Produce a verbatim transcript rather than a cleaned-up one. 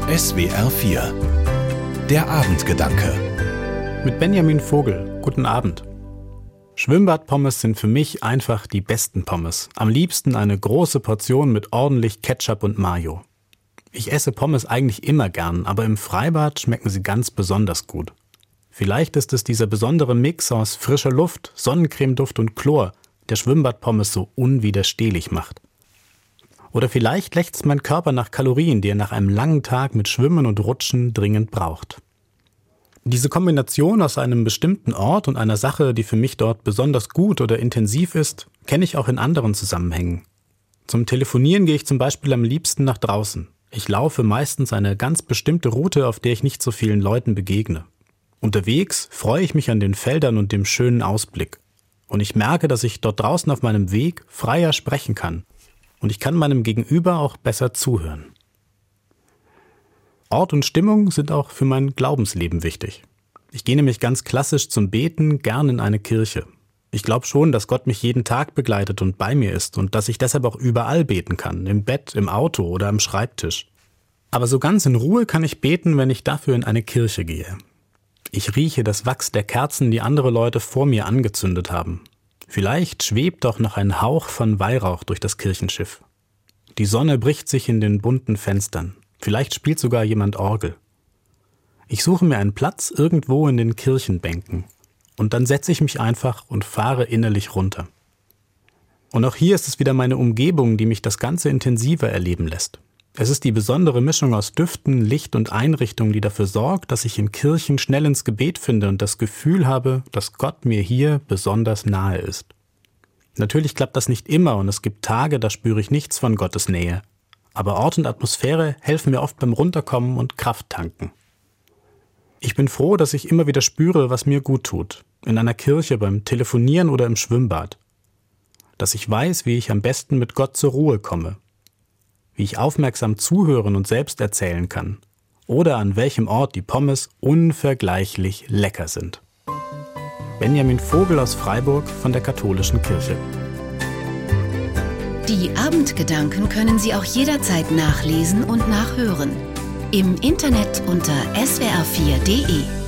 S W R vier. Der Abendgedanke. Mit Benjamin Vogel. Guten Abend. Schwimmbadpommes sind für mich einfach die besten Pommes. Am liebsten eine große Portion mit ordentlich Ketchup und Mayo. Ich esse Pommes eigentlich immer gern, aber im Freibad schmecken sie ganz besonders gut. Vielleicht ist es dieser besondere Mix aus frischer Luft, Sonnencremeduft und Chlor, der Schwimmbadpommes so unwiderstehlich macht. Oder vielleicht lechzt mein Körper nach Kalorien, die er nach einem langen Tag mit Schwimmen und Rutschen dringend braucht. Diese Kombination aus einem bestimmten Ort und einer Sache, die für mich dort besonders gut oder intensiv ist, kenne ich auch in anderen Zusammenhängen. Zum Telefonieren gehe ich zum Beispiel am liebsten nach draußen. Ich laufe meistens eine ganz bestimmte Route, auf der ich nicht so vielen Leuten begegne. Unterwegs freue ich mich an den Feldern und dem schönen Ausblick. Und ich merke, dass ich dort draußen auf meinem Weg freier sprechen kann. Und ich kann meinem Gegenüber auch besser zuhören. Ort und Stimmung sind auch für mein Glaubensleben wichtig. Ich gehe nämlich ganz klassisch zum Beten gern in eine Kirche. Ich glaube schon, dass Gott mich jeden Tag begleitet und bei mir ist und dass ich deshalb auch überall beten kann, im Bett, im Auto oder am Schreibtisch. Aber so ganz in Ruhe kann ich beten, wenn ich dafür in eine Kirche gehe. Ich rieche das Wachs der Kerzen, die andere Leute vor mir angezündet haben. Vielleicht schwebt doch noch ein Hauch von Weihrauch durch das Kirchenschiff. Die Sonne bricht sich in den bunten Fenstern. Vielleicht spielt sogar jemand Orgel. Ich suche mir einen Platz irgendwo in den Kirchenbänken. Und dann setze ich mich einfach und fahre innerlich runter. Und auch hier ist es wieder meine Umgebung, die mich das Ganze intensiver erleben lässt. Es ist die besondere Mischung aus Düften, Licht und Einrichtung, die dafür sorgt, dass ich in Kirchen schnell ins Gebet finde und das Gefühl habe, dass Gott mir hier besonders nahe ist. Natürlich klappt das nicht immer und es gibt Tage, da spüre ich nichts von Gottes Nähe. Aber Ort und Atmosphäre helfen mir oft beim Runterkommen und Kraft tanken. Ich bin froh, dass ich immer wieder spüre, was mir gut tut. In einer Kirche, beim Telefonieren oder im Schwimmbad. Dass ich weiß, wie ich am besten mit Gott zur Ruhe komme. Wie ich aufmerksam zuhören und selbst erzählen kann. Oder an welchem Ort die Pommes unvergleichlich lecker sind. Benjamin Vogel aus Freiburg von der Katholischen Kirche. Die Abendgedanken können Sie auch jederzeit nachlesen und nachhören. Im Internet unter S W R vier punkt de.